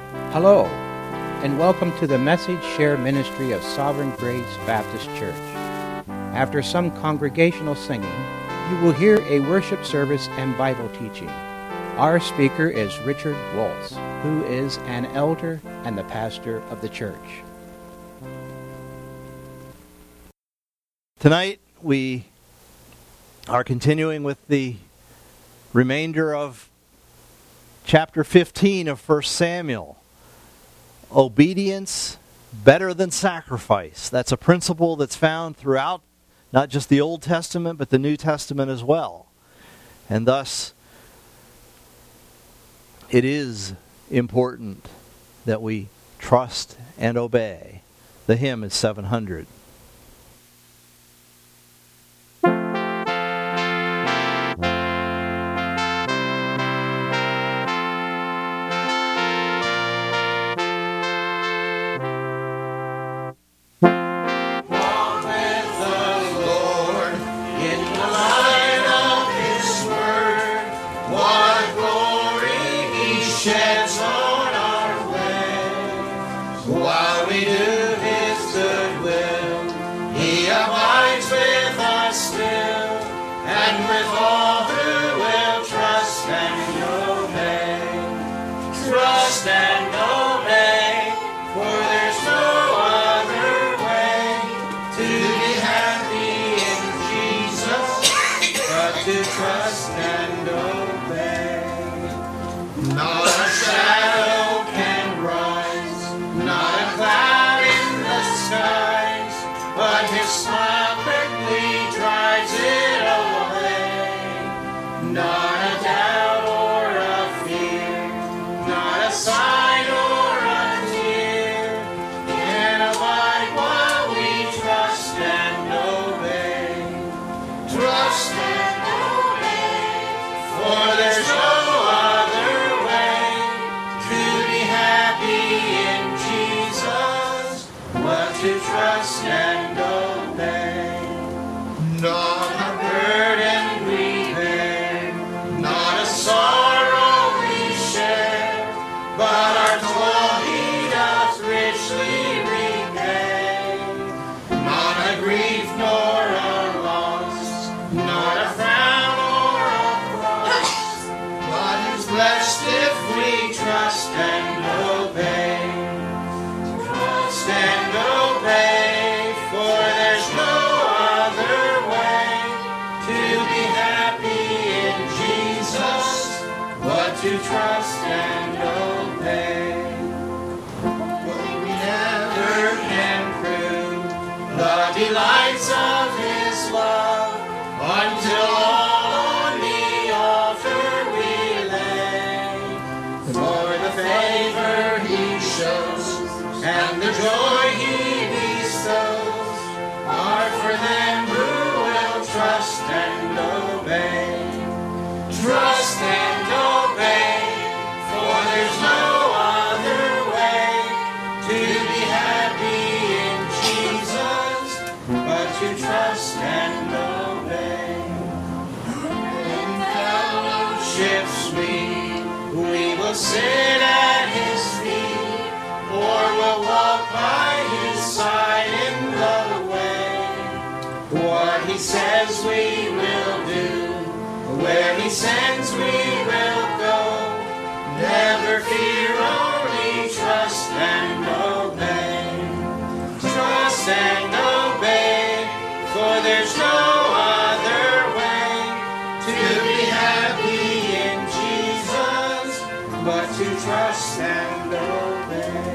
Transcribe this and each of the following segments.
Hello, and welcome to the Message Share Ministry of Sovereign Grace Baptist Church. After some congregational singing, you will hear a worship service and Bible teaching. Our speaker is Richard Waltz, who is an elder and the pastor of the church. Tonight we are continuing with the remainder of chapter 15 of 1 Samuel. Obedience better than sacrifice. That's a principle that's found throughout not just the Old Testament but the New Testament as well. And thus it is important that we trust and obey. The hymn is 700. Sit at his feet, or we'll walk by his side in the way. What he says we will do, where he sends we will go. Never fear, only trust and obey. Trust and obey, for there's no other way to be happy in Jesus, but to trust and obey.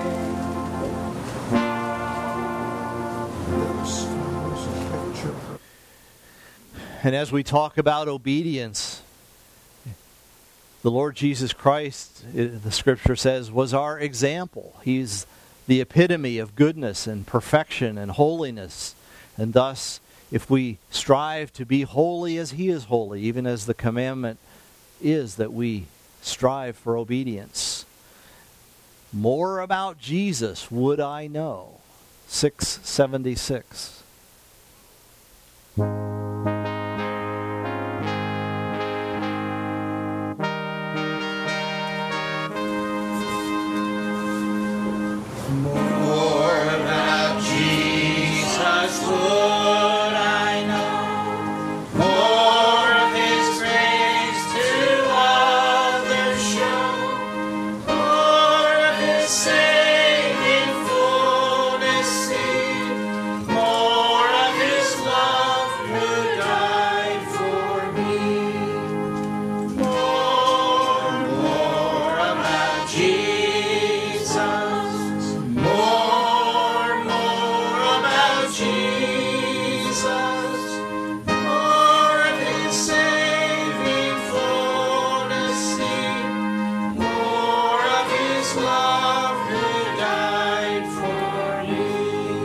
And as we talk about obedience, the Lord Jesus Christ, the Scripture says, was our example. He's the epitome of goodness and perfection and holiness. And thus, if we strive to be holy as He is holy, even as the commandment is that we strive for obedience. More about Jesus would I know. 676. saving fullness see, more of his love who died for me. More about Jesus. More about Jesus. More of his saving fullness see, more of his love who died for me.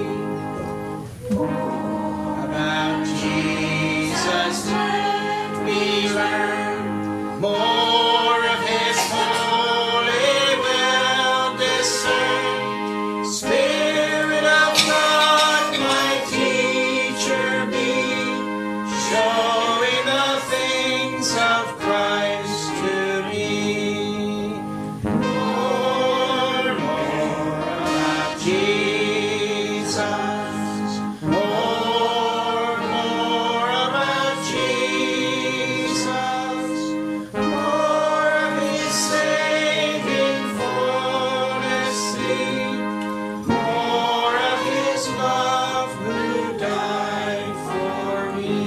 About Jesus we learn, more of his holy will discern. Spirit of God, my teacher be, showing the things of Christ to me. More about Jesus. More about Jesus. More of his saving fullness see, more of his love who died for me.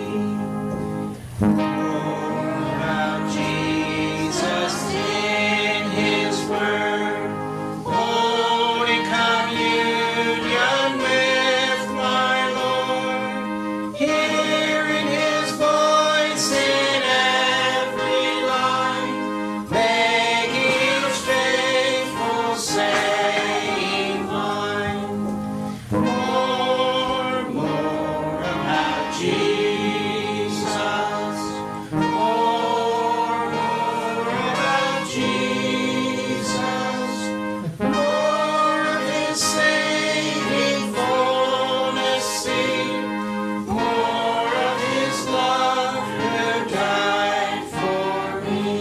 More about Jesus in his word, holy communion with my Lord, hearing his voice in every line, making each faithful saying mine. More about Jesus. More about Jesus. More of his saving fullness see, more of his love who died for me.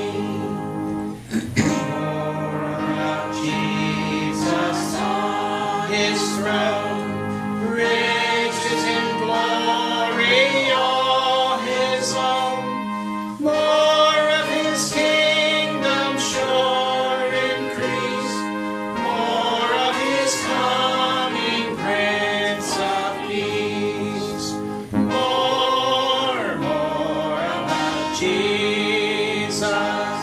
More about Jesus on his throne, riches in glory all his own. More of his kingdom sure increase, more of his coming Prince of Peace. More about Jesus.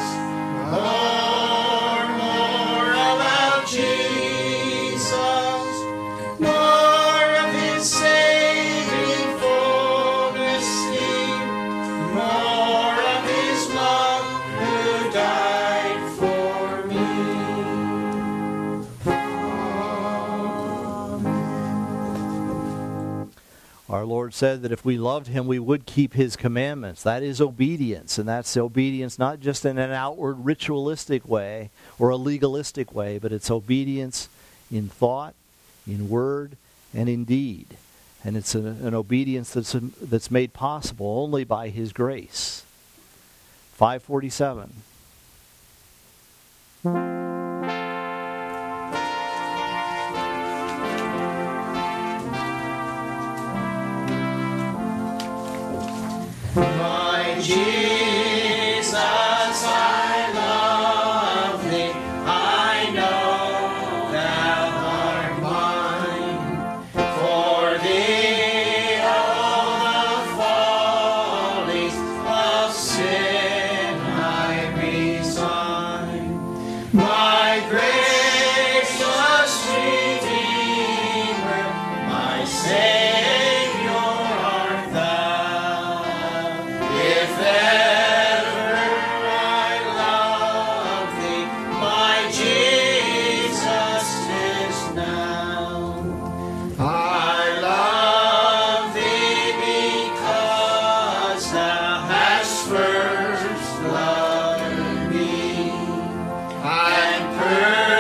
More about Jesus. More of his saving fullness see, more of his love who died for me. Our Lord said that if we loved him, we would keep his commandments. That is obedience, and that's obedience not just in an outward ritualistic way or a legalistic way, but it's obedience in thought, in word, and in deed. And it's an obedience that's made possible only by his grace. 547. My Jesus, I love thee. I know thou art mine. For thee all the follies of sin I resign. My gracious Redeemer, my Savior art thou. If ever I love thee, my Jesus, 'tis now. I love thee because thou hast first loved me, and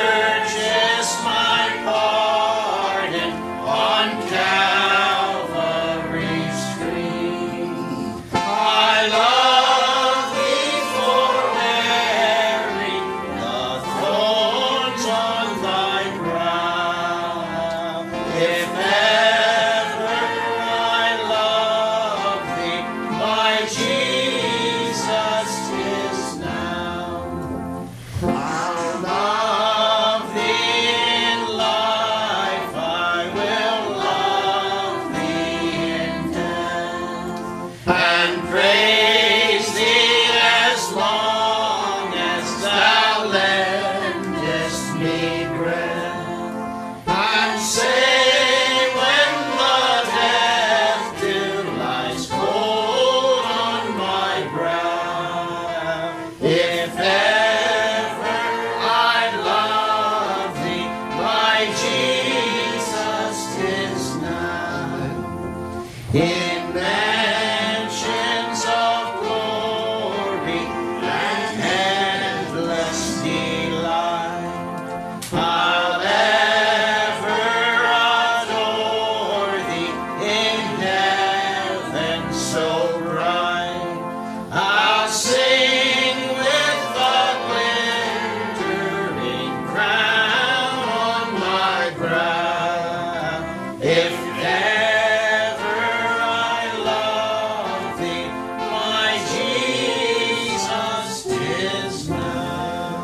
in mansions of glory and endless delight. I'll ever adore thee in heaven so bright. I'll sing with the glittering crown on my brow. If ever I love thee, my Jesus, 'tis now.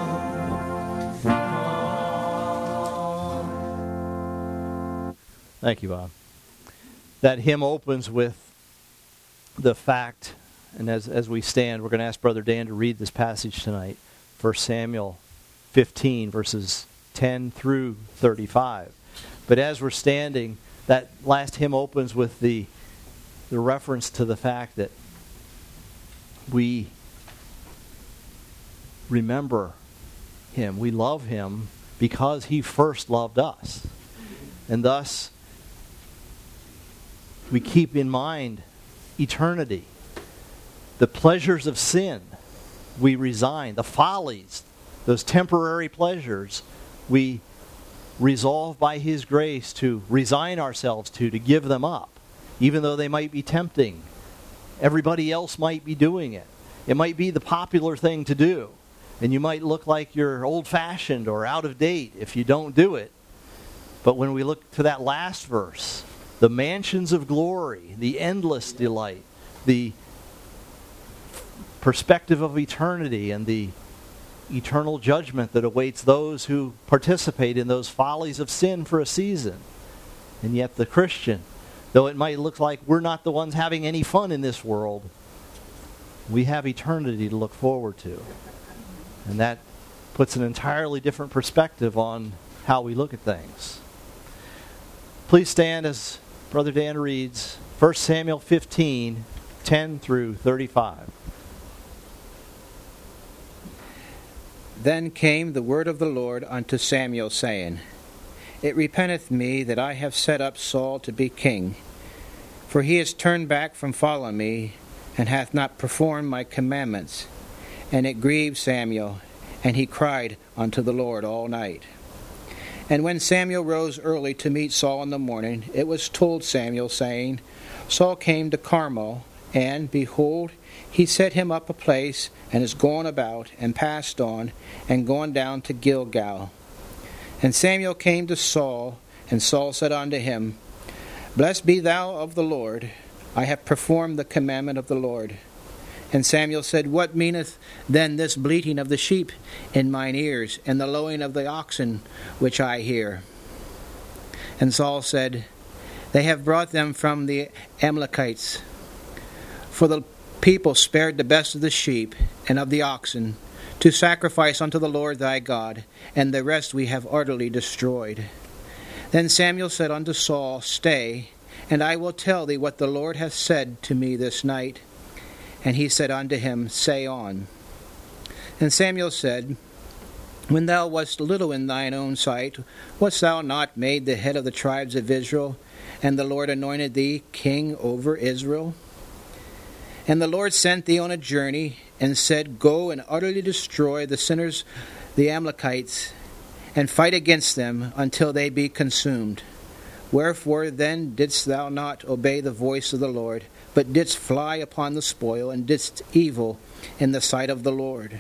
Thank you, Bob. That hymn opens with the fact, and as we stand, we're going to ask Brother Dan to read this passage tonight, 1 Samuel 15, verses 10 through 35. But as we're standing, that last hymn opens with the reference to the fact that we remember him. We love him because he first loved us. And thus, we keep in mind eternity. The pleasures of sin, we resign. The follies, those temporary pleasures, we resolve by his grace to resign ourselves to give them up, even though they might be tempting. Everybody else might be doing it. It might be the popular thing to do, and you might look like you're old-fashioned or out of date if you don't do it. But when we look to that last verse, the mansions of glory, the endless delight, the perspective of eternity, and the eternal judgment that awaits those who participate in those follies of sin for a season. And yet the Christian, though it might look like we're not the ones having any fun in this world, we have eternity to look forward to. And that puts an entirely different perspective on how we look at things. Please stand as Brother Dan reads 1 Samuel 15, 10 through 35. Then came the word of the Lord unto Samuel, saying, It repenteth me that I have set up Saul to be king, for he is turned back from following me, and hath not performed my commandments. And it grieved Samuel, and he cried unto the Lord all night. And when Samuel rose early to meet Saul in the morning, it was told Samuel, saying, Saul came to Carmel, and, behold, he set him up a place, and is gone about, and passed on, and gone down to Gilgal. And Samuel came to Saul, and Saul said unto him, Blessed be thou of the Lord, I have performed the commandment of the Lord. And Samuel said, What meaneth then this bleating of the sheep in mine ears, and the lowing of the oxen which I hear? And Saul said, They have brought them from the Amalekites. For the people spared the best of the sheep and of the oxen, to sacrifice unto the Lord thy God, and the rest we have utterly destroyed. Then Samuel said unto Saul, Stay, and I will tell thee what the Lord hath said to me this night. And he said unto him, Say on. And Samuel said, When thou wast little in thine own sight, wast thou not made the head of the tribes of Israel, and the Lord anointed thee king over Israel? And the Lord sent thee on a journey, and said, Go and utterly destroy the sinners, the Amalekites, and fight against them until they be consumed. Wherefore then didst thou not obey the voice of the Lord, but didst fly upon the spoil, and didst evil in the sight of the Lord?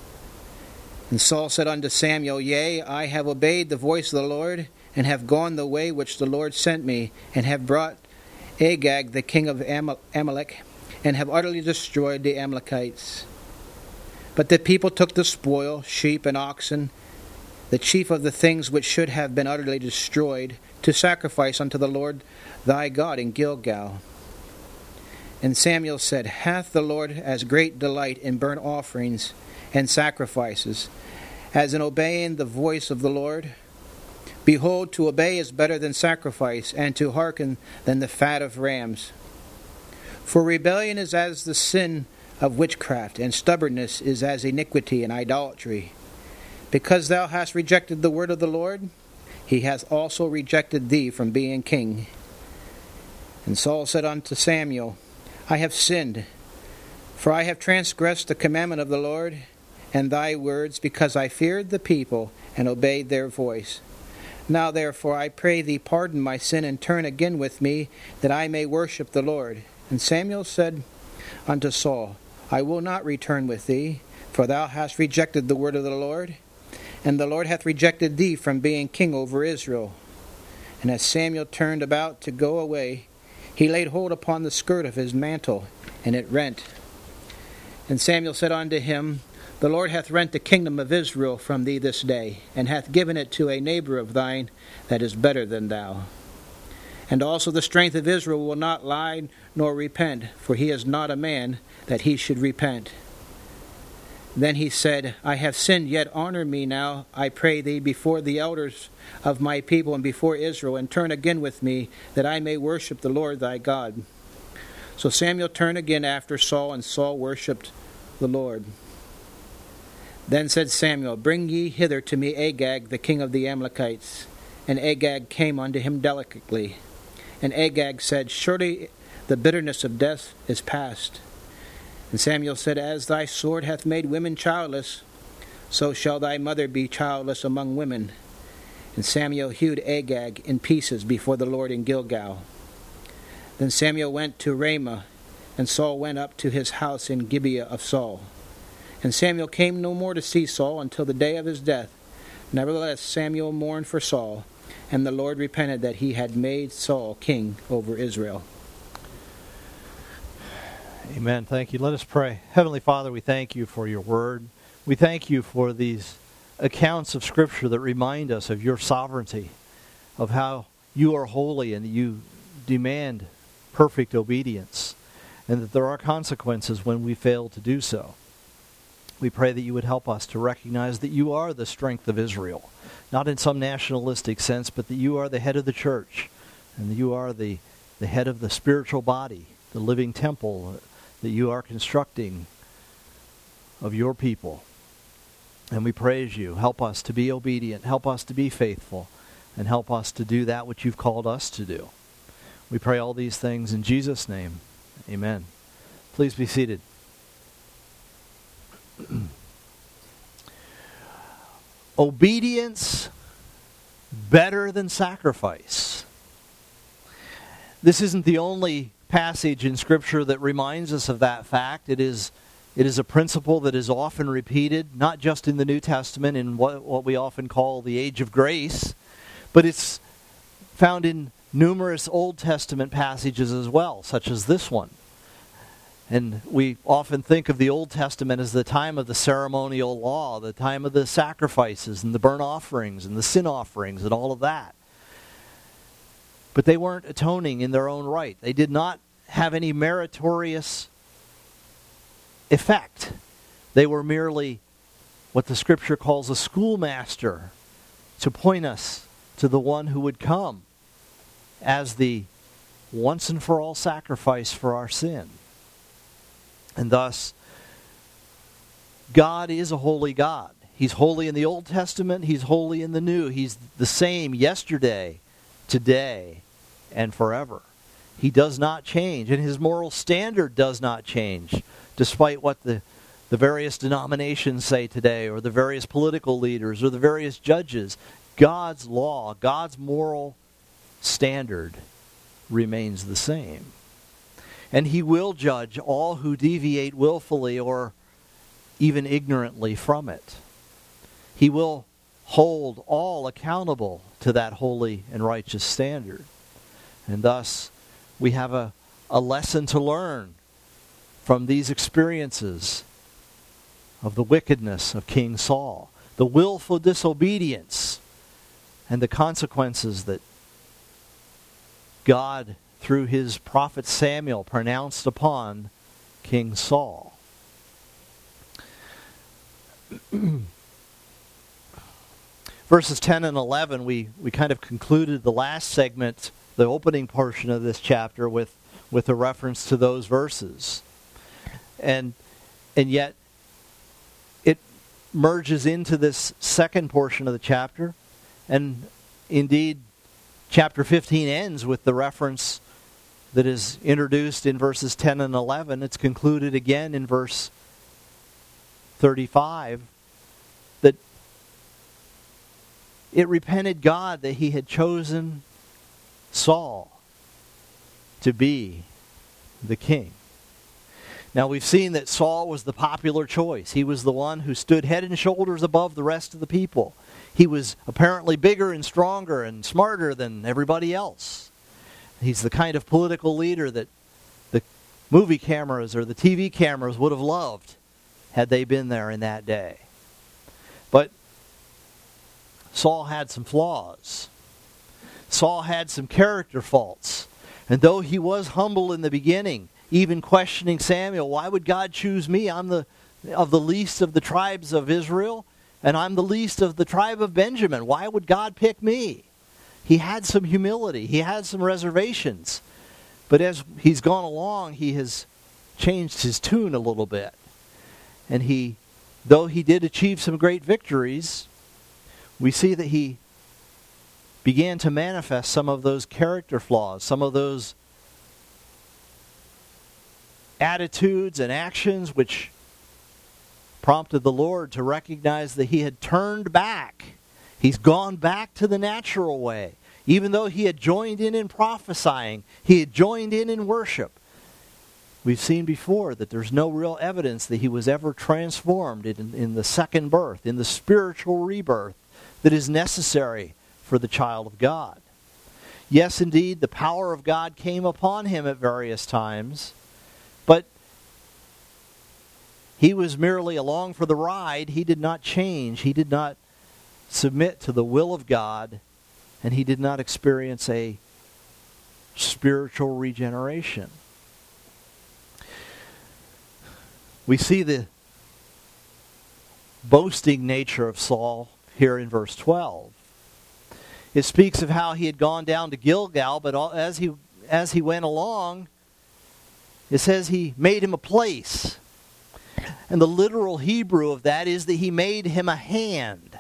And Saul said unto Samuel, Yea, I have obeyed the voice of the Lord, and have gone the way which the Lord sent me, and have brought Agag the king of Amalek, and have utterly destroyed the Amalekites. But the people took the spoil, sheep and oxen, the chief of the things which should have been utterly destroyed, to sacrifice unto the Lord thy God in Gilgal. And Samuel said, Hath the Lord as great delight in burnt offerings and sacrifices, as in obeying the voice of the Lord? Behold, to obey is better than sacrifice, and to hearken than the fat of rams. For rebellion is as the sin of witchcraft, and stubbornness is as iniquity and idolatry. Because thou hast rejected the word of the Lord, he hath also rejected thee from being king. And Saul said unto Samuel, I have sinned, for I have transgressed the commandment of the Lord and thy words, because I feared the people and obeyed their voice. Now therefore I pray thee, pardon my sin, and turn again with me, that I may worship the Lord. And Samuel said unto Saul, I will not return with thee, for thou hast rejected the word of the Lord, and the Lord hath rejected thee from being king over Israel. And as Samuel turned about to go away, he laid hold upon the skirt of his mantle, and it rent. And Samuel said unto him, The Lord hath rent the kingdom of Israel from thee this day, and hath given it to a neighbor of thine that is better than thou. And also the strength of Israel will not lie nor repent, for he is not a man that he should repent. Then he said, I have sinned, yet honor me now, I pray thee, before the elders of my people and before Israel, and turn again with me, that I may worship the Lord thy God. So Samuel turned again after Saul, and Saul worshipped the Lord. Then said Samuel, Bring ye hither to me Agag, the king of the Amalekites. And Agag came unto him delicately. And Agag said, Surely the bitterness of death is past. And Samuel said, As thy sword hath made women childless, so shall thy mother be childless among women. And Samuel hewed Agag in pieces before the Lord in Gilgal. Then Samuel went to Ramah, and Saul went up to his house in Gibeah of Saul. And Samuel came no more to see Saul until the day of his death. Nevertheless Samuel mourned for Saul, and the Lord repented that he had made Saul king over Israel. Amen. Thank you. Let us pray. Heavenly Father, we thank you for your word. We thank you for these accounts of Scripture that remind us of your sovereignty, of how you are holy and you demand perfect obedience, and that there are consequences when we fail to do so. We pray that you would help us to recognize that you are the strength of Israel, not in some nationalistic sense, but that you are the head of the church, and that you are the head of the spiritual body, the living temple that you are constructing of your people. And we praise you. Help us to be obedient. Help us to be faithful. And help us to do that which you've called us to do. We pray all these things in Jesus' name. Amen. Please be seated. Obedience better than sacrifice. This isn't the only passage in Scripture that reminds us of that fact. It is a principle that is often repeated, not just in the New Testament, in what we often call the age of grace, but it's found in numerous Old Testament passages as well, such as this one. And we often think of the Old Testament as the time of the ceremonial law, the time of the sacrifices and the burnt offerings and the sin offerings and all of that. But they weren't atoning in their own right. They did not have any meritorious effect. They were merely what the Scripture calls a schoolmaster to point us to the one who would come as the once and for all sacrifice for our sin. And thus, God is a holy God. He's holy in the Old Testament. He's holy in the New. He's the same yesterday, today, and forever. He does not change, and his moral standard does not change, despite what the various denominations say today, or the various political leaders, or the various judges. God's law, God's moral standard remains the same. And he will judge all who deviate willfully or even ignorantly from it. He will hold all accountable to that holy and righteous standard. And thus, we have a lesson to learn from these experiences of the wickedness of King Saul, the willful disobedience, and the consequences that God, through his prophet Samuel, pronounced upon King Saul. Verses 10 and 11, we kind of concluded the last segment, the opening portion of this chapter, with a reference to those verses. And yet, it merges into this second portion of the chapter. And indeed, chapter 15 ends with the reference that is introduced in verses 10 and 11. It's concluded again in verse 35 that it repented God that he had chosen Saul to be the king. Now we've seen that Saul was the popular choice. He was the one who stood head and shoulders above the rest of the people. He was apparently bigger and stronger and smarter than everybody else. He's the kind of political leader that the movie cameras or the TV cameras would have loved had they been there in that day. But Saul had some flaws. Saul had some character faults. And though he was humble in the beginning, even questioning Samuel, why would God choose me? I'm of the least of the tribes of Israel, and I'm the least of the tribe of Benjamin. Why would God pick me? He had some humility. He had some reservations. But as he's gone along, he has changed his tune a little bit. And though he did achieve some great victories, we see that he began to manifest some of those character flaws, some of those attitudes and actions which prompted the Lord to recognize that he had turned back. He's gone back to the natural way. Even though he had joined in prophesying, he had joined in worship. We've seen before that there's no real evidence that he was ever transformed in the second birth, in the spiritual rebirth that is necessary for the child of God. Yes, indeed, the power of God came upon him at various times, but he was merely along for the ride. He did not change. He did not submit to the will of God, and he did not experience a spiritual regeneration. We see the boasting nature of Saul here in verse 12. It speaks of how he had gone down to Gilgal, but as he went along, it says he made him a place. And the literal Hebrew of that is that he made him a hand.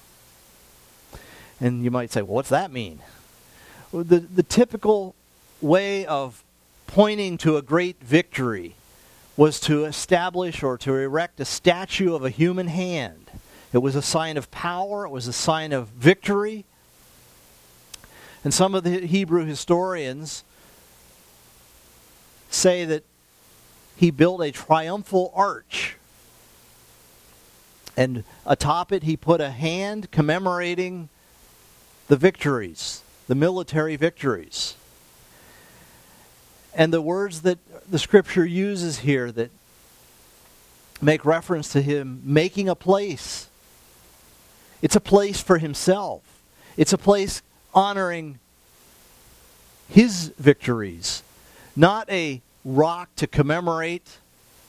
And you might say, well, what's that mean? Well, the typical way of pointing to a great victory was to establish or to erect a statue of a human hand. It was a sign of power. It was a sign of victory. And some of the Hebrew historians say that he built a triumphal arch. And atop it he put a hand commemorating the victories, the military victories. And the words that the Scripture uses here that make reference to him making a place. It's a place for himself. It's a place honoring his victories, not a rock to commemorate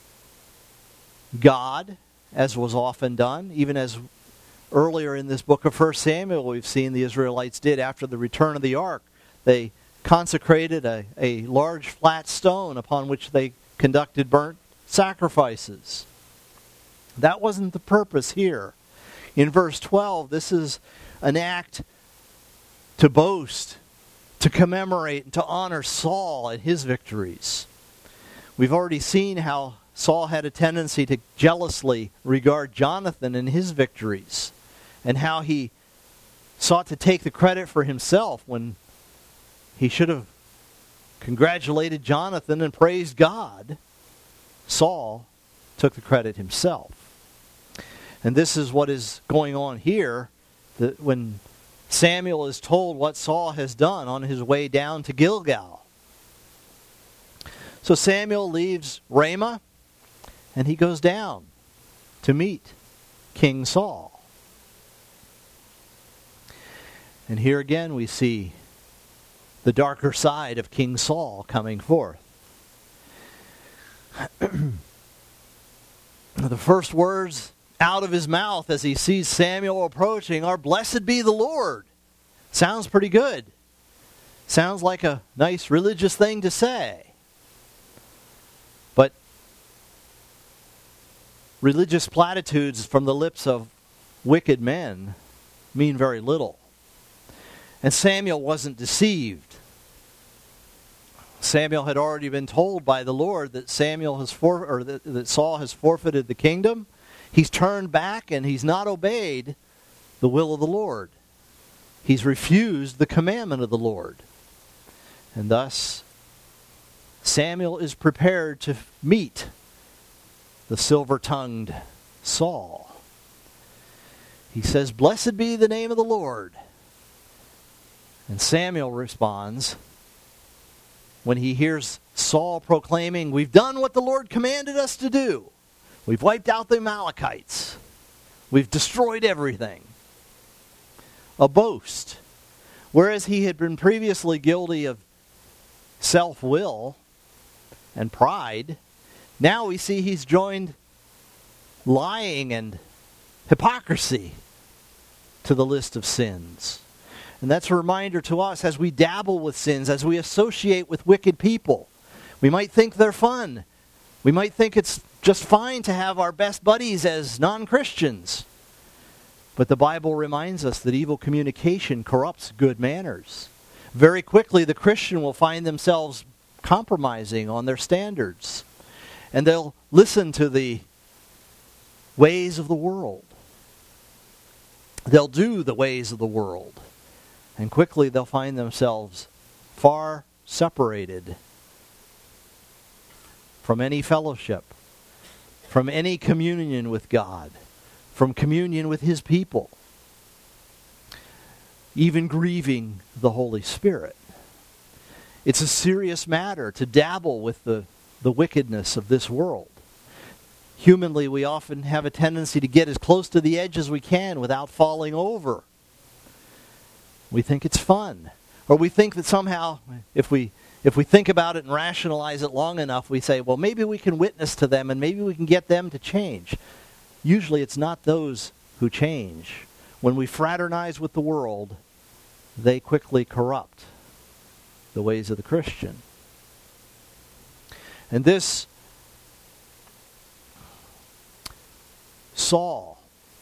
God, as was often done. Even as earlier in this book of 1 Samuel we've seen the Israelites did after the return of the ark. They consecrated a large flat stone upon which they conducted burnt sacrifices. That wasn't the purpose here. In verse 12, this is an act to boast, to commemorate, and to honor Saul and his victories. We've already seen how Saul had a tendency to jealously regard Jonathan and his victories, and how he sought to take the credit for himself when he should have congratulated Jonathan and praised God. Saul took the credit himself. And this is what is going on here, that when Samuel is told what Saul has done on his way down to Gilgal. So Samuel leaves Ramah, and he goes down to meet King Saul. And here again we see the darker side of King Saul coming forth. The first words out of his mouth as he sees Samuel approaching are, "Blessed be the Lord." Sounds pretty good. Sounds like a nice religious thing to say. But religious platitudes from the lips of wicked men mean very little. And Samuel wasn't deceived. Samuel had already been told by the Lord that that Saul has forfeited the kingdom. He's turned back and he's not obeyed the will of the Lord. He's refused the commandment of the Lord. And thus, Samuel is prepared to meet the silver-tongued Saul. He says, "Blessed be the name of the Lord." And Samuel responds, when he hears Saul proclaiming, "We've done what the Lord commanded us to do. We've wiped out the Amalekites. We've destroyed everything." A boast. Whereas he had been previously guilty of self-will and pride, now we see he's joined lying and hypocrisy to the list of sins. And that's a reminder to us as we dabble with sins, as we associate with wicked people. We might think they're fun. We might think it's just fine to have our best buddies as non-Christians. But the Bible reminds us that evil communication corrupts good manners. Very quickly, the Christian will find themselves compromising on their standards. And they'll listen to the ways of the world. They'll do the ways of the world. And quickly they'll find themselves far separated from any fellowship, from any communion with God, from communion with His people, even grieving the Holy Spirit. It's a serious matter to dabble with the wickedness of this world. Humanly, we often have a tendency to get as close to the edge as we can without falling over. We think it's fun. Or we think that somehow, if we think about it and rationalize it long enough, we say, well, maybe we can witness to them and maybe we can get them to change. Usually it's not those who change. When we fraternize with the world, they quickly corrupt the ways of the Christian. And this Saul,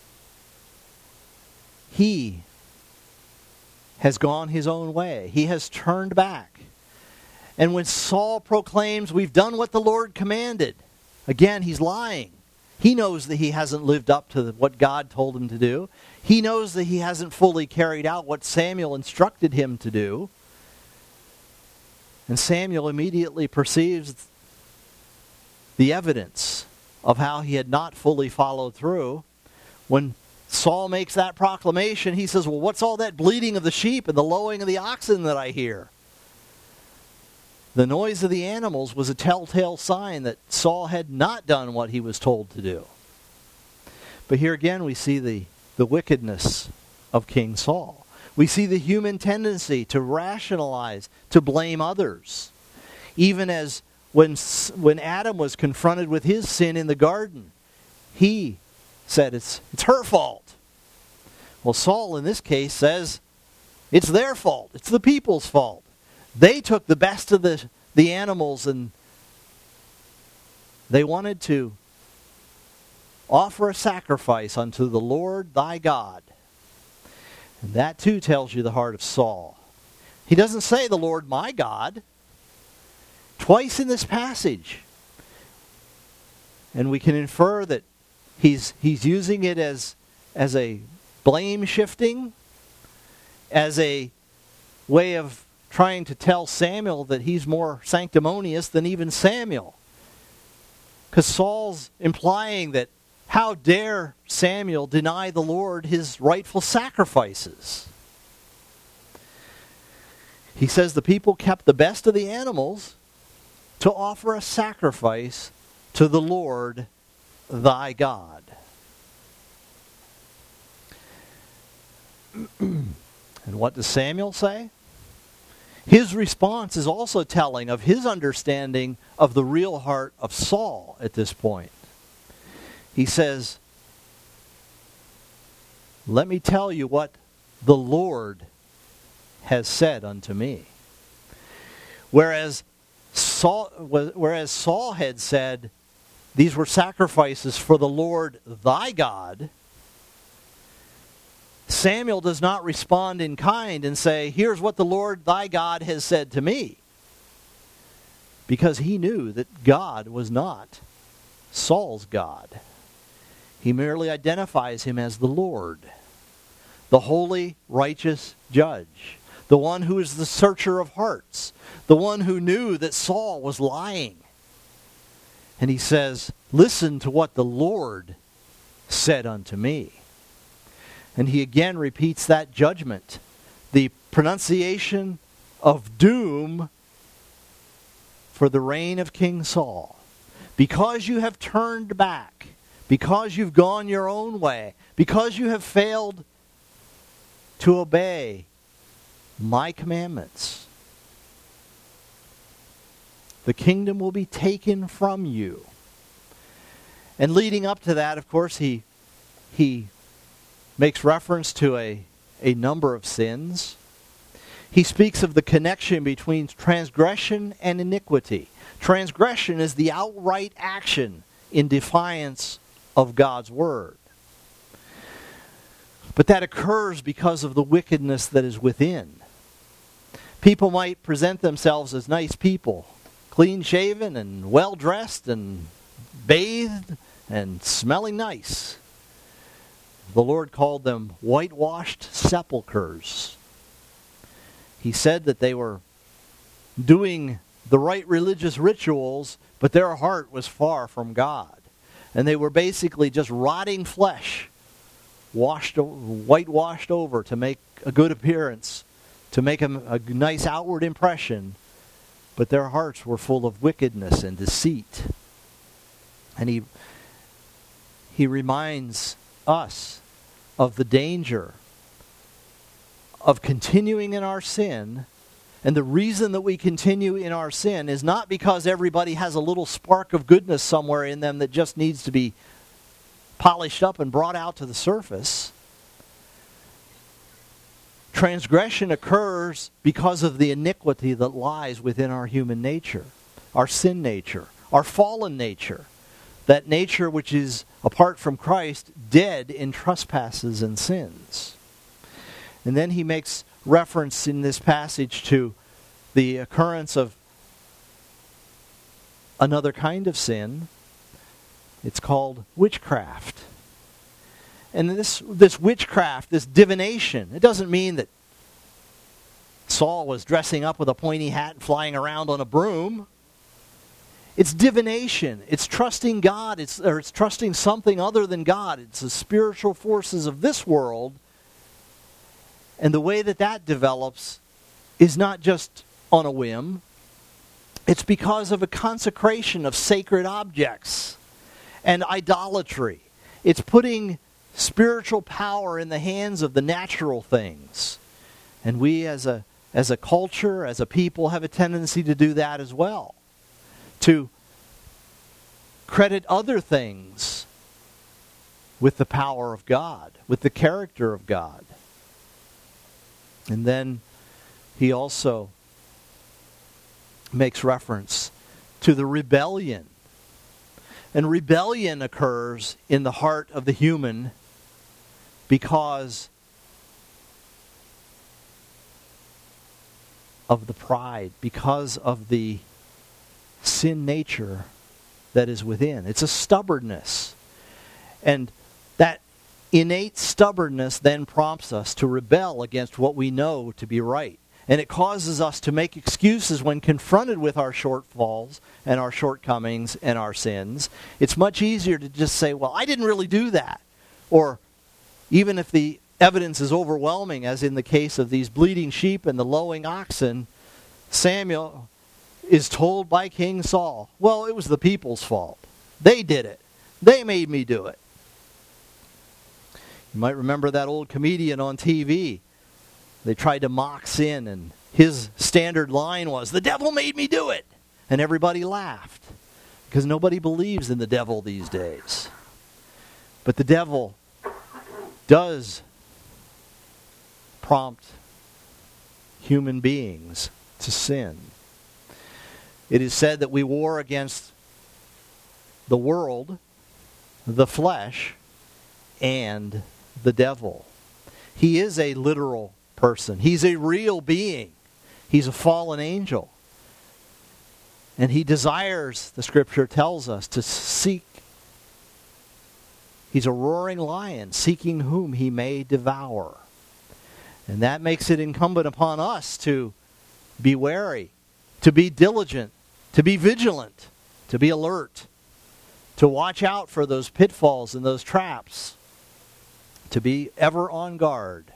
he has gone his own way. He has turned back. And when Saul proclaims, "We've done what the Lord commanded," again, he's lying. He knows that he hasn't lived up to what God told him to do. He knows that he hasn't fully carried out what Samuel instructed him to do. And Samuel immediately perceives the evidence of how he had not fully followed through. When Saul makes that proclamation, he says, "Well, what's all that bleating of the sheep and the lowing of the oxen that I hear?" The noise of the animals was a telltale sign that Saul had not done what he was told to do. But here again we see the wickedness of King Saul. We see the human tendency to rationalize, to blame others. Even as when Adam was confronted with his sin in the garden, he said it's her fault. Well, Saul in this case says it's their fault. It's the people's fault. They took the best of the animals and they wanted to offer a sacrifice unto the Lord thy God. And that too tells you the heart of Saul. He doesn't say the Lord my God. Twice in this passage. And we can infer that he's using it as a blame shifting, as a way of trying to tell Samuel that he's more sanctimonious than even Samuel. Because Saul's implying that how dare Samuel deny the Lord his rightful sacrifices? He says the people kept the best of the animals to offer a sacrifice to the Lord thy God. And what does Samuel say? His response is also telling of his understanding of the real heart of Saul at this point. He says, "Let me tell you what the Lord has said unto me." Whereas Saul had said, these were sacrifices for the Lord thy God, Samuel does not respond in kind and say, "Here's what the Lord thy God has said to me." because he knew that God was not Saul's God. He merely identifies him as the Lord, the holy, righteous judge, the one who is the searcher of hearts, the one who knew that Saul was lying. And he says, listen to what the Lord said unto me. And he again repeats that judgment, the pronunciation of doom for the reign of King Saul. Because you have turned back, because you've gone your own way, because you have failed to obey my commandments, the kingdom will be taken from you. And leading up to that, of course, he makes reference to a number of sins. He speaks of the connection between transgression and iniquity. Transgression is the outright action in defiance of God's word. But that occurs because of the wickedness that is within. People might present themselves as nice people, clean-shaven and well-dressed and bathed and smelling nice. The Lord called them whitewashed sepulchres. He said that they were doing the right religious rituals, but their heart was far from God. And they were basically just rotting flesh, whitewashed over to make a good appearance, to make a nice outward impression, but their hearts were full of wickedness and deceit. And he reminds us of the danger of continuing in our sin. And the reason that we continue in our sin is not because everybody has a little spark of goodness somewhere in them that just needs to be polished up and brought out to the surface. Transgression occurs because of the iniquity that lies within our human nature, our sin nature, our fallen nature, that nature which is, apart from Christ, dead in trespasses and sins. And then he makes reference in this passage to the occurrence of another kind of sin. It's called witchcraft. And this witchcraft, this divination, it doesn't mean that Saul was dressing up with a pointy hat and flying around on a broom. It's divination. It's trusting God. It's trusting something other than God. It's the spiritual forces of this world. And the way that develops is not just on a whim. It's because of a consecration of sacred objects and idolatry. It's putting spiritual power in the hands of the natural things. And we as a culture, as a people, have a tendency to do that as well. To credit other things with the power of God, with the character of God. And then he also makes reference to the rebellion. And rebellion occurs in the heart of the human because of the pride, because of the sin nature that is within. It's a stubbornness. And that innate stubbornness then prompts us to rebel against what we know to be right. And it causes us to make excuses when confronted with our shortfalls and our shortcomings and our sins. It's much easier to just say, well, I didn't really do that. Or even if the evidence is overwhelming, as in the case of these bleating sheep and the lowing oxen, Samuel is told by King Saul, well, it was the people's fault. They did it. They made me do it. You might remember that old comedian on TV. They tried to mock sin, and his standard line was, the devil made me do it. And everybody laughed, because nobody believes in the devil these days. But the devil does prompt human beings to sin. It is said that we war against the world, the flesh, and the devil. He is a literal person. He's a real being. He's a fallen angel. And he desires, the scripture tells us, to seek. He's a roaring lion, seeking whom he may devour. And that makes it incumbent upon us to be wary, to be diligent, to be vigilant, to be alert, to watch out for those pitfalls and those traps, to be ever on guard,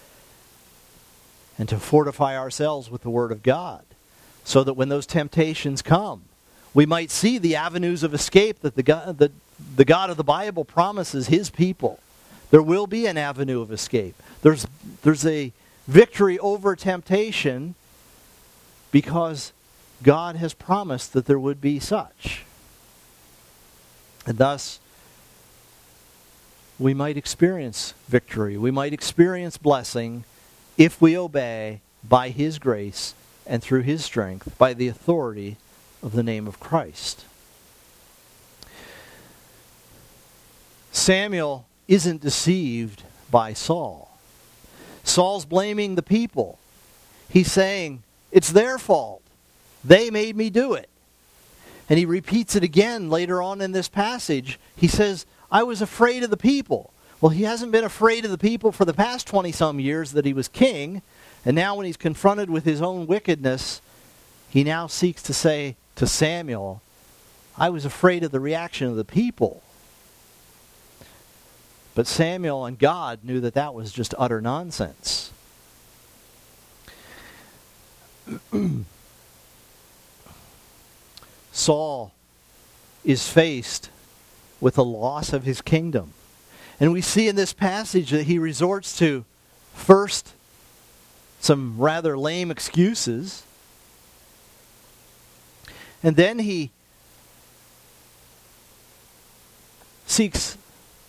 and to fortify ourselves with the Word of God, so that when those temptations come, we might see the avenues of escape that the God of the Bible promises His people. There will be an avenue of escape. There's a victory over temptation because God has promised that there would be such. And thus, we might experience victory. We might experience blessing if we obey by His grace and through His strength, by the authority of the name of Christ. Samuel isn't deceived by Saul. Saul's blaming the people. He's saying, it's their fault. They made me do it. And he repeats it again later on in this passage. He says, I was afraid of the people. Well, he hasn't been afraid of the people for the past 20-some years that he was king. And now when he's confronted with his own wickedness, he now seeks to say to Samuel, I was afraid of the reaction of the people. But Samuel and God knew that that was just utter nonsense. Saul is faced with the loss of his kingdom. And we see in this passage that he resorts to, first, some rather lame excuses. And then he seeks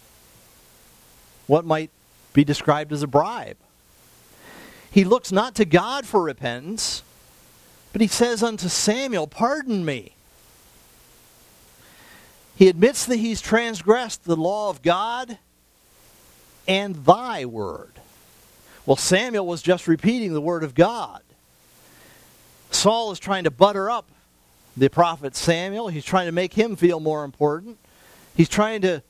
what might be described as a bribe. He looks not to God for repentance, but he says unto Samuel, pardon me. He admits that he's transgressed the law of God and thy word. Well, Samuel was just repeating the word of God. Saul is trying to butter up the prophet Samuel. He's trying to make him feel more important. He's trying to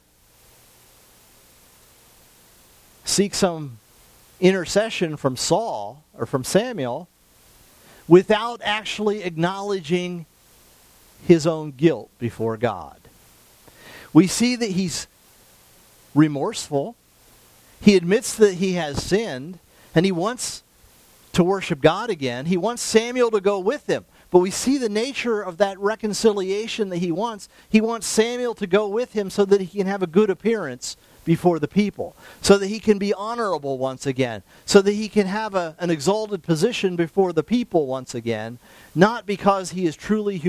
seek some intercession from Saul or from Samuel without actually acknowledging his own guilt before God. We see that he's remorseful. He admits that he has sinned, and he wants to worship God again. He wants Samuel to go with him. But we see the nature of that reconciliation that he wants. He wants Samuel to go with him so that he can have a good appearance before the people, so that he can be honorable once again, so that he can have an exalted position before the people once again, not because he is truly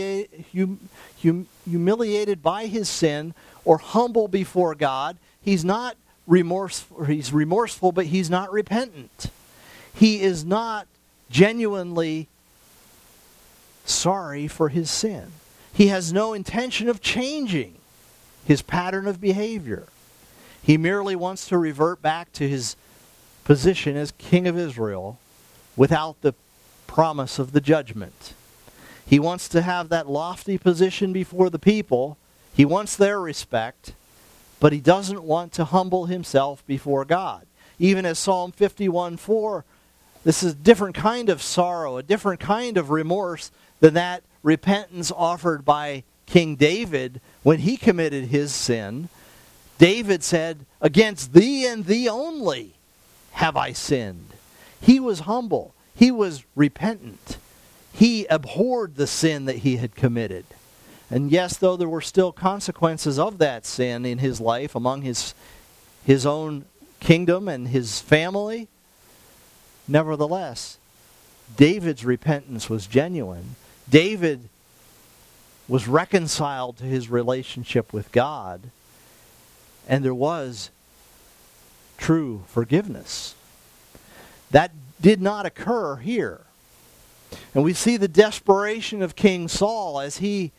humiliated by his sin or humble before God. He's not remorseful. He's remorseful, but he's not repentant. He is not genuinely sorry for his sin. He has no intention of changing his pattern of behavior. He merely wants to revert back to his position as king of Israel without the promise of the judgment. He wants to have that lofty position before the people. He wants their respect, but he doesn't want to humble himself before God. Even as Psalm 51:4, this is a different kind of sorrow, a different kind of remorse than that repentance offered by King David when he committed his sin. David said, against thee and thee only have I sinned. He was humble. He was repentant. He abhorred the sin that he had committed. And yes, though there were still consequences of that sin in his life among his own kingdom and his family, nevertheless, David's repentance was genuine. David was reconciled to his relationship with God, and there was true forgiveness. That did not occur here. And we see the desperation of King Saul as he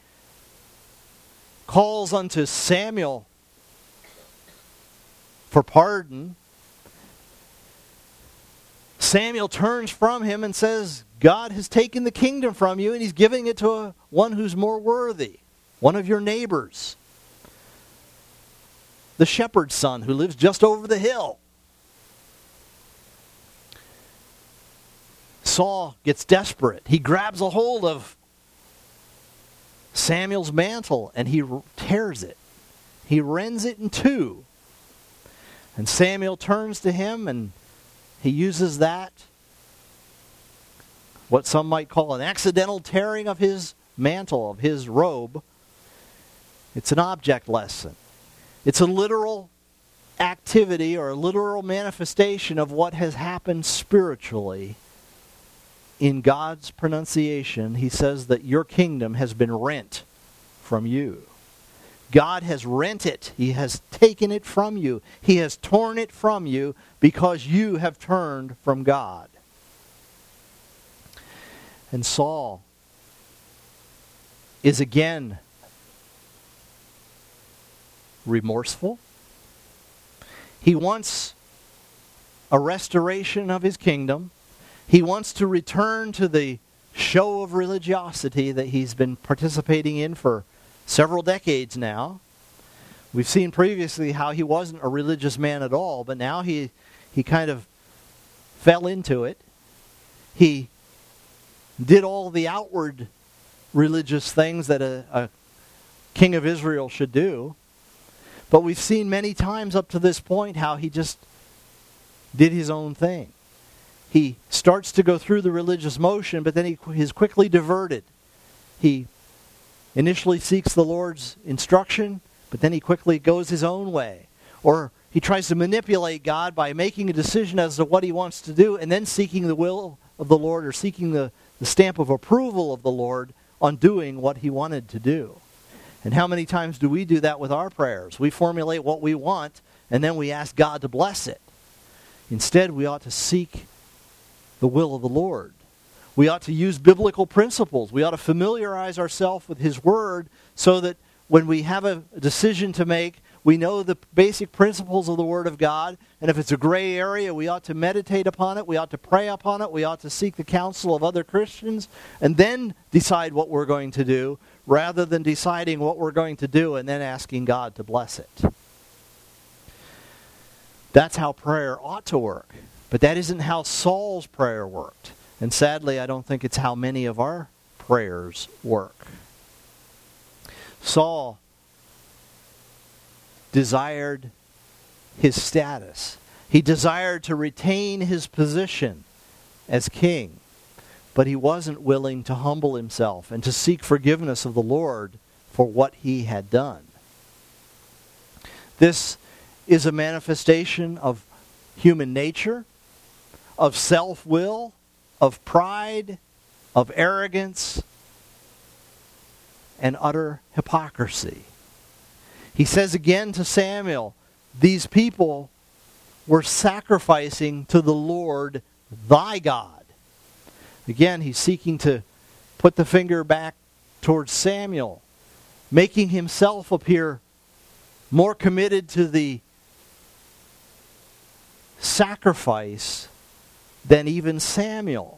calls unto Samuel for pardon. Samuel turns from him and says, God has taken the kingdom from you and he's giving it to one who's more worthy, one of your neighbors. The shepherd's son who lives just over the hill. Saul gets desperate. He grabs a hold of Samuel's mantle and he tears it. He rends it in two. And Samuel turns to him and he uses that, what some might call an accidental tearing of his mantle, of his robe. It's an object lesson. It's a literal activity or a literal manifestation of what has happened spiritually. In God's pronunciation, he says that your kingdom has been rent from you. God has rent it. He has taken it from you. He has torn it from you because you have turned from God. And Saul is again remorseful. He wants a restoration of his kingdom. He wants to return to the show of religiosity that he's been participating in for several decades now. We've seen previously how he wasn't a religious man at all, but now he kind of fell into it. He did all the outward religious things that a king of Israel should do. But we've seen many times up to this point how he just did his own thing. He starts to go through the religious motion, but then he is quickly diverted. He initially seeks the Lord's instruction, but then he quickly goes his own way. Or he tries to manipulate God by making a decision as to what he wants to do, and then seeking the will of the Lord, or seeking the stamp of approval of the Lord on doing what he wanted to do. And how many times do we do that with our prayers? We formulate what we want, and then we ask God to bless it. Instead, we ought to seek the will of the Lord. We ought to use biblical principles. We ought to familiarize ourselves with his word so that when we have a decision to make, we know the basic principles of the Word of God. And if it's a gray area, we ought to meditate upon it. We ought to pray upon it. We ought to seek the counsel of other Christians and then decide what we're going to do, rather than deciding what we're going to do and then asking God to bless it. That's how prayer ought to work. But that isn't how Saul's prayer worked. And sadly, I don't think it's how many of our prayers work. Saul desired his status. He desired to retain his position as king. But he wasn't willing to humble himself and to seek forgiveness of the Lord for what he had done. This is a manifestation of human nature, of self-will, of pride, of arrogance, and utter hypocrisy. He says again to Samuel, these people were sacrificing to the Lord thy God. Again, he's seeking to put the finger back towards Samuel, making himself appear more committed to the sacrifice than even Samuel.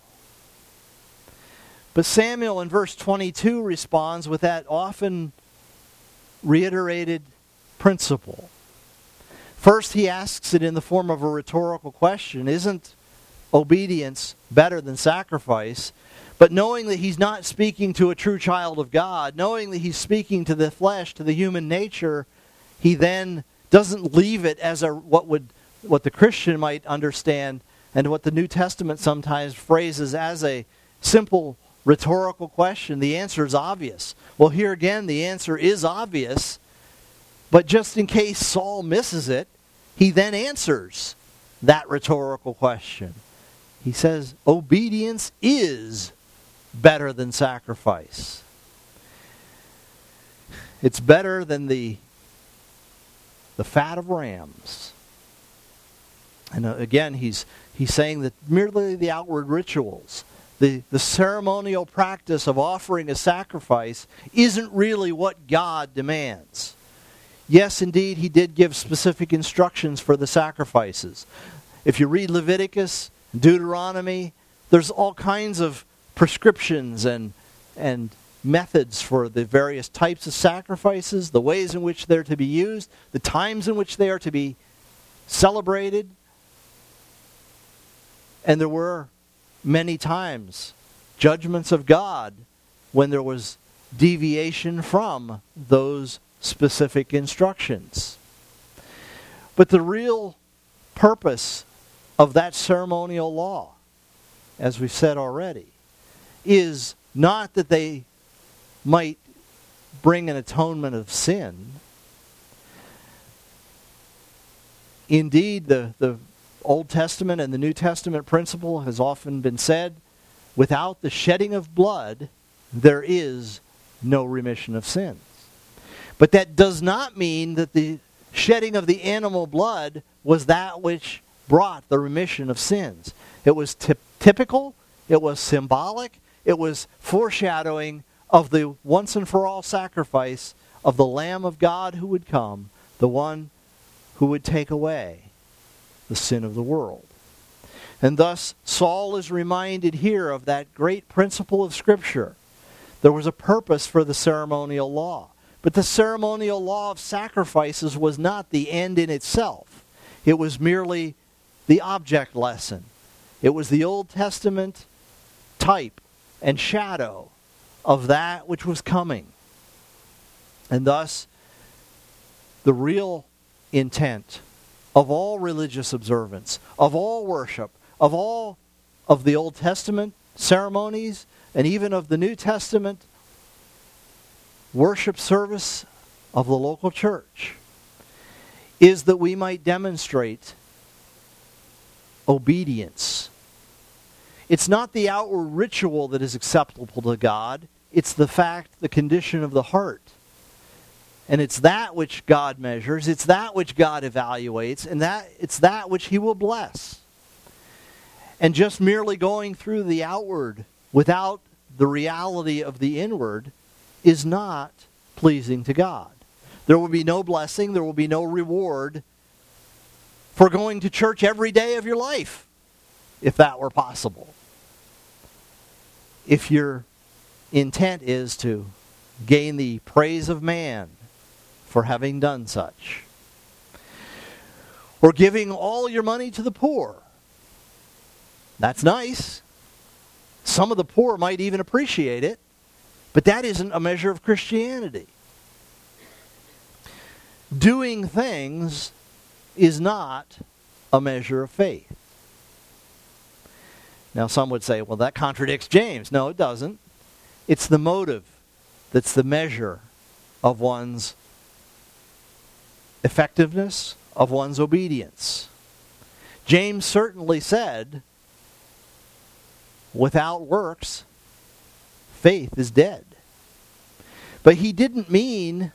But Samuel in verse 22 responds with that often reiterated principle. First, he asks it in the form of a rhetorical question. Isn't obedience better than sacrifice? But knowing that he's not speaking to a true child of God, knowing that he's speaking to the flesh, to the human nature, he then doesn't leave it as what the Christian might understand and what the New Testament sometimes phrases as a simple rhetorical question. The answer is obvious. Well, here again, the answer is obvious, but just in case Saul misses it, he then answers that rhetorical question. He says, obedience is better than sacrifice. It's better than the fat of rams. And again, he's saying that merely the outward rituals, the ceremonial practice of offering a sacrifice isn't really what God demands. Yes, indeed, he did give specific instructions for the sacrifices. If you read Leviticus, Deuteronomy, there's all kinds of prescriptions and methods for the various types of sacrifices, the ways in which they're to be used, the times in which they are to be celebrated. And there were many times judgments of God when there was deviation from those specific instructions. But the real purpose of that ceremonial law, as we've said already, is not that they might bring an atonement of sin. Indeed, the Old Testament and the New Testament principle has often been said, without the shedding of blood, there is no remission of sins. But that does not mean that the shedding of the animal blood was that which brought the remission of sins. It was typical, it was symbolic, it was foreshadowing of the once and for all sacrifice of the Lamb of God who would come, the one who would take away the sin of the world. And thus, Saul is reminded here of that great principle of Scripture. There was a purpose for the ceremonial law. But the ceremonial law of sacrifices was not the end in itself. It was merely the object lesson. It was the Old Testament type and shadow of that which was coming. And thus, the real intent of all religious observance, of all worship, of all of the Old Testament ceremonies, and even of the New Testament worship service of the local church, is that we might demonstrate obedience. It's not the outward ritual that is acceptable to God. It's the fact, the condition of the heart. And it's that which God measures. It's that which God evaluates. And it's that which He will bless. And just merely going through the outward without the reality of the inward is not pleasing to God. There will be no blessing. There will be no reward for going to church every day of your life, if that were possible. If your intent is to gain the praise of man for having done such, or giving all your money to the poor, that's nice. Some of the poor might even appreciate it, but that isn't a measure of Christianity. Doing things is not a measure of faith. Now some would say, well, that contradicts James. No, it doesn't. It's the motive that's the measure of one's effectiveness, of one's obedience. James certainly said, without works, faith is dead. But he didn't mean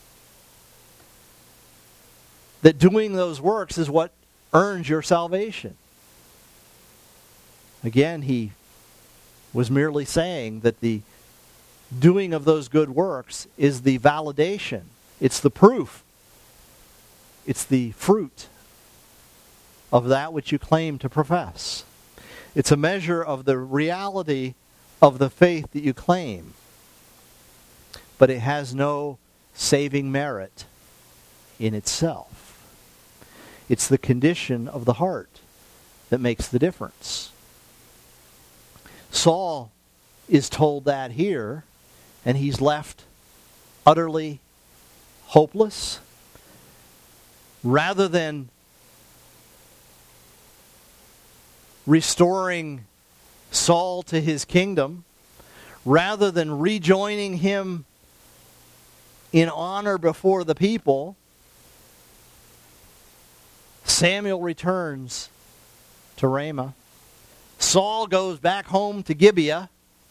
that doing those works is what earns your salvation. Again, he was merely saying that the doing of those good works is the validation. It's the proof. It's the fruit of that which you claim to profess. It's a measure of the reality of the faith that you claim. But it has no saving merit in itself. It's the condition of the heart that makes the difference. Saul is told that here, and he's left utterly hopeless. Rather than restoring Saul to his kingdom, rather than rejoining him in honor before the people, Samuel returns to Ramah. Saul goes back home to Gibeah,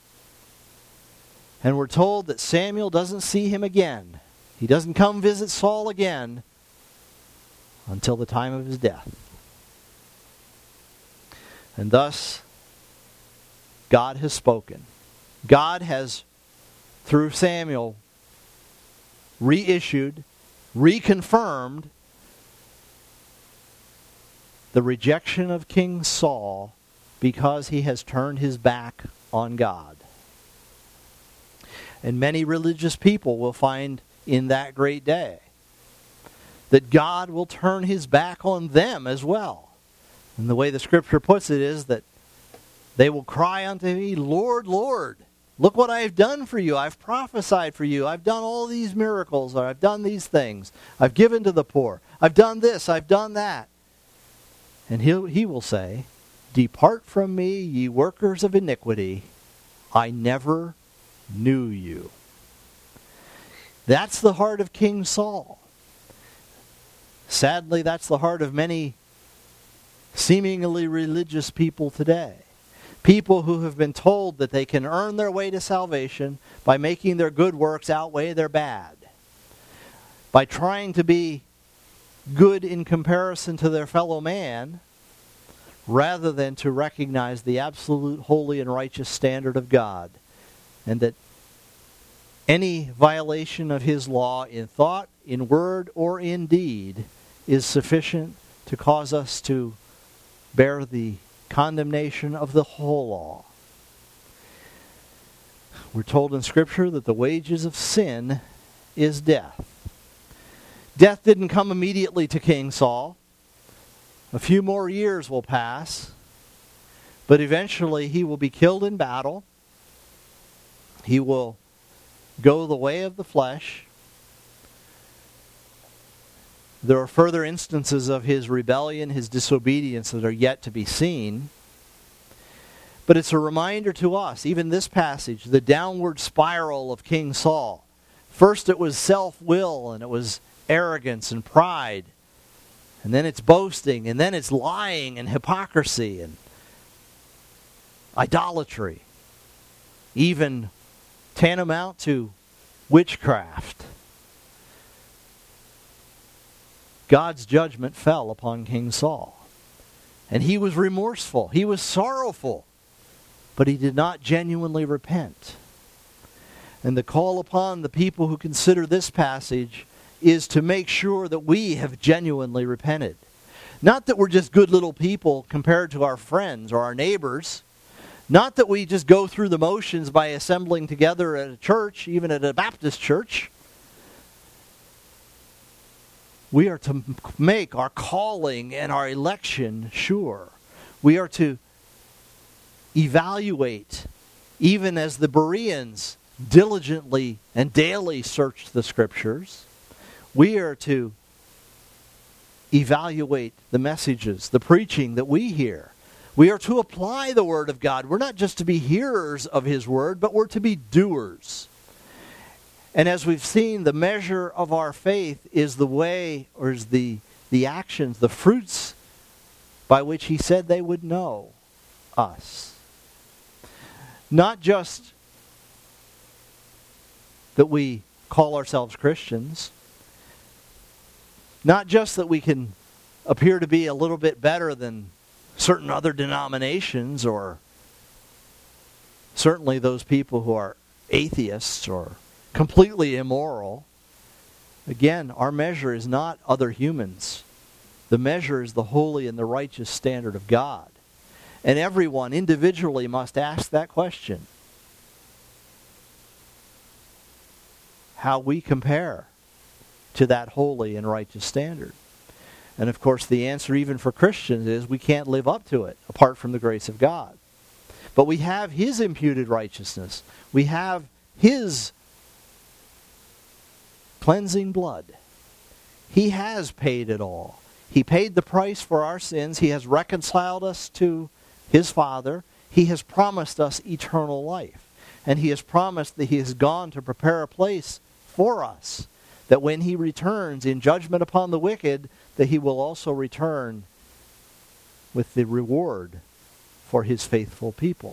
and we're told that Samuel doesn't see him again. He doesn't come visit Saul again until the time of his death. And thus, God has spoken. God has, through Samuel, reissued, reconfirmed the rejection of King Saul because he has turned his back on God. And many religious people will find in that great day that God will turn his back on them as well. And the way the scripture puts it is that they will cry unto me, Lord, Lord, look what I have done for you. I've prophesied for you. I've done all these miracles, or I've done these things. I've given to the poor. I've done this. I've done that. And he will say, depart from me, ye workers of iniquity. I never knew you. That's the heart of King Saul. Sadly, that's the heart of many seemingly religious people today. People who have been told that they can earn their way to salvation by making their good works outweigh their bad. By trying to be good in comparison to their fellow man, rather than to recognize the absolute holy and righteous standard of God, and that any violation of his law in thought, in word, or in deed is sufficient to cause us to bear the condemnation of the whole law. We're told in Scripture that the wages of sin is death. Death didn't come immediately to King Saul. A few more years will pass, but eventually he will be killed in battle. He will go the way of the flesh. There are further instances of his rebellion, his disobedience that are yet to be seen. But it's a reminder to us, even this passage, the downward spiral of King Saul. First it was self-will, and it was arrogance and pride. And then it's boasting, and then it's lying and hypocrisy and idolatry. Even tantamount to witchcraft. God's judgment fell upon King Saul. And he was remorseful. He was sorrowful. But he did not genuinely repent. And the call upon the people who consider this passage is to make sure that we have genuinely repented. Not that we're just good little people compared to our friends or our neighbors. Not that we just go through the motions by assembling together at a church, even at a Baptist church. We are to make our calling and our election sure. We are to evaluate, even as the Bereans diligently and daily searched the Scriptures. We are to evaluate the messages, the preaching that we hear. We are to apply the Word of God. We're not just to be hearers of His Word, but we're to be doers. And as we've seen, the measure of our faith is the way, or is the actions, the fruits by which He said they would know us. Not just that we call ourselves Christians. Not just that we can appear to be a little bit better than certain other denominations, or certainly those people who are atheists or completely immoral. Again, our measure is not other humans. The measure is the holy and the righteous standard of God. And everyone individually must ask that question. How we compare to that holy and righteous standard. And of course the answer even for Christians is we can't live up to it apart from the grace of God. But we have His imputed righteousness. We have His cleansing blood. He has paid it all. He paid the price for our sins. He has reconciled us to His Father. He has promised us eternal life. And He has promised that He has gone to prepare a place for us, that when He returns in judgment upon the wicked, that He will also return with the reward for His faithful people.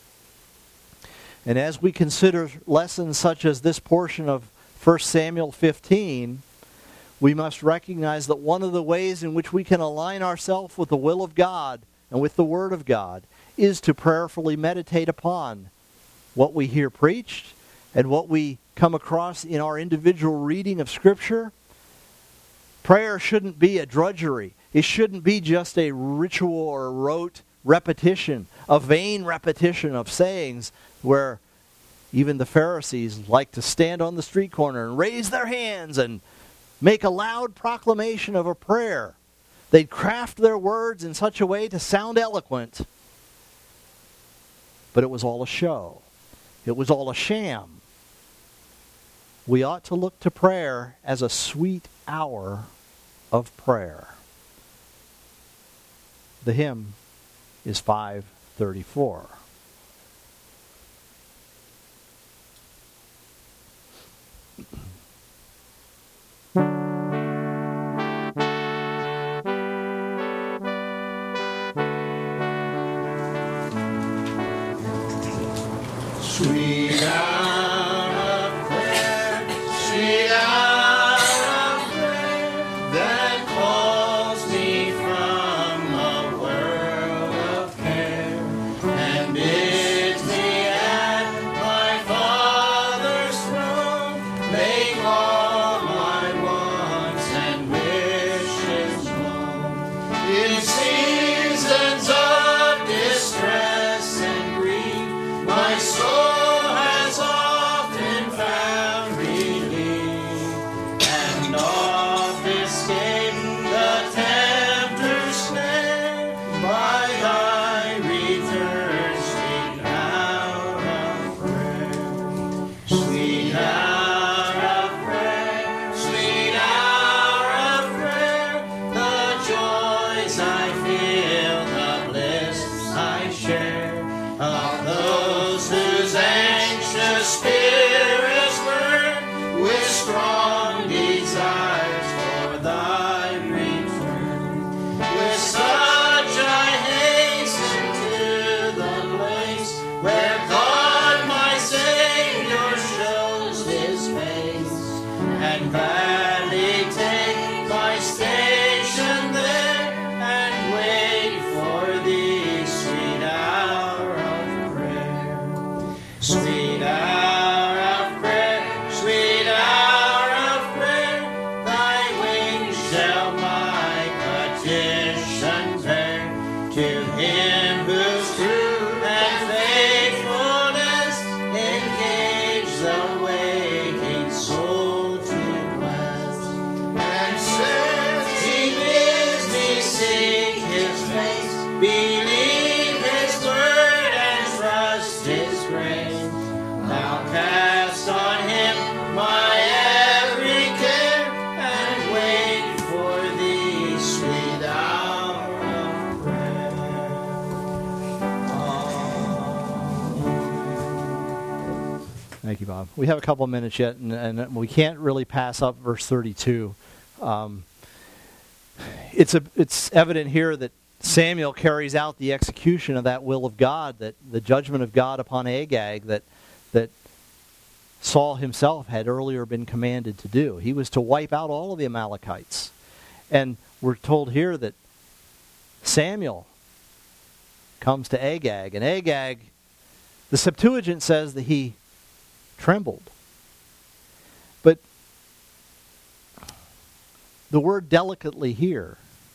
And as we consider lessons such as this portion of 1 Samuel 15, we must recognize that one of the ways in which we can align ourselves with the will of God and with the Word of God is to prayerfully meditate upon what we hear preached and what we come across in our individual reading of Scripture. Prayer shouldn't be a drudgery. It shouldn't be just a ritual or a rote repetition, a vain repetition of sayings where even the Pharisees like to stand on the street corner and raise their hands and make a loud proclamation of a prayer. They'd craft their words in such a way to sound eloquent, but it was all a show. It was all a sham. We ought to look to prayer as a sweet hour of prayer. The hymn is 534. Sweet hour of prayer, sweet hour of prayer, that calls me from a world of care, and bids me at my Father's throne, make all my wants and wishes known. In seasons of distress and grief, my soul has often found relief, and oft escaped the tempter's snare by thy return, sweet hour of prayer. Sweet hour of prayer, sweet hour of prayer, the joys I feel, the bliss I share, of those whose anxious spirits burn with strong desires for thy return. With such I hasten to the place where God my Savior shows his face, and gladly take my station there, and wait for thee, sweet hour of prayer. Sweet hour of prayer, sweet hour of prayer, thy wings shall my petition bear, to him whose truth and faithfulness engage the waking soul to bless. And since he bids me seek his face, believe his word and trust his grace, now cast on him my every care, and wait for thee, sweet hour of prayer. Thank you, Bob. We have a couple of minutes yet, and we can't really pass up verse 32. It's evident here that Samuel carries out the execution of that will of God, that the judgment of God upon Agag that Saul himself had earlier been commanded to do. He was to wipe out all of the Amalekites. And we're told here that Samuel comes to Agag, and Agag, the Septuagint says that he trembled. But the word delicately here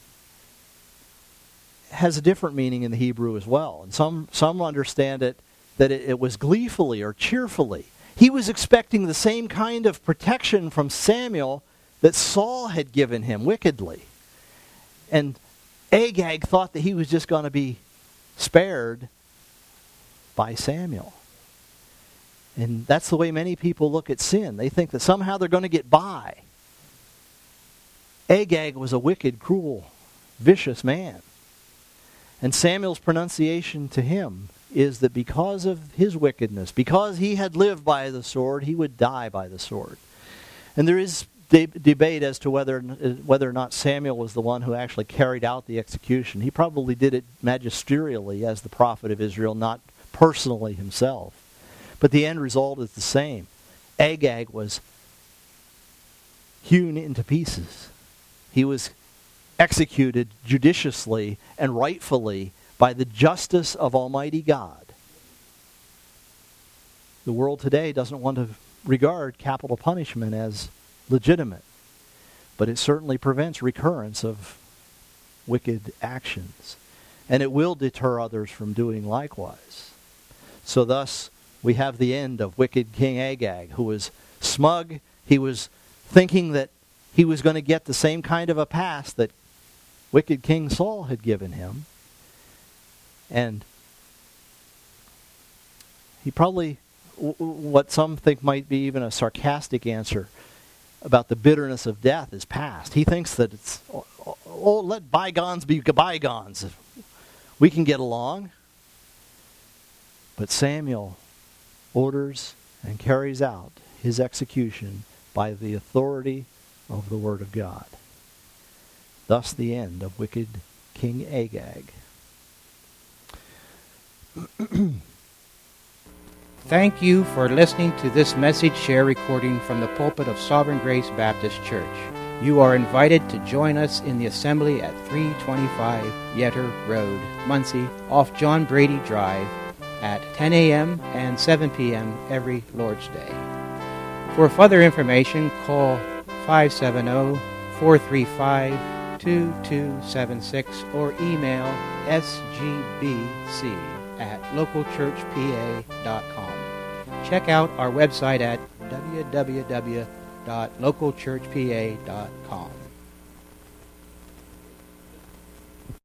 has a different meaning in the Hebrew as well. And some understand it that it was gleefully or cheerfully. He was expecting the same kind of protection from Samuel that Saul had given him wickedly. And Agag thought that he was just going to be spared by Samuel. And that's the way many people look at sin. They think that somehow they're going to get by. Agag was a wicked, cruel, vicious man. And Samuel's pronunciation to him is that because of his wickedness, because he had lived by the sword, he would die by the sword. And there is debate as to whether or not Samuel was the one who actually carried out the execution. He probably did it magisterially as the prophet of Israel, not personally himself. But the end result is the same. Agag was hewn into pieces. He was executed judiciously and rightfully by the justice of Almighty God. The world today doesn't want to regard capital punishment as legitimate, but it certainly prevents recurrence of wicked actions. and it will deter others from doing likewise. So thus, we have the end of wicked King Agag, who was smug. He was thinking that he was going to get the same kind of a pass that wicked King Saul had given him. And he probably, what some think might be even a sarcastic answer about the bitterness of death is past. He thinks that it's, let bygones be bygones. We can get along. But Samuel orders and carries out his execution by the authority of the Word of God. Thus the end of wicked King Agag. Thank you for listening to this message share recording from the pulpit of Sovereign Grace Baptist Church. You are invited to join us in the assembly at 325 Yetter Road, Muncie, off John Brady Drive, at 10 a.m. and 7 p.m. every Lord's Day. For further information, call 570-435-2276 or email sgbc@localchurchpa.com. Check out our website at www.localchurchpa.com.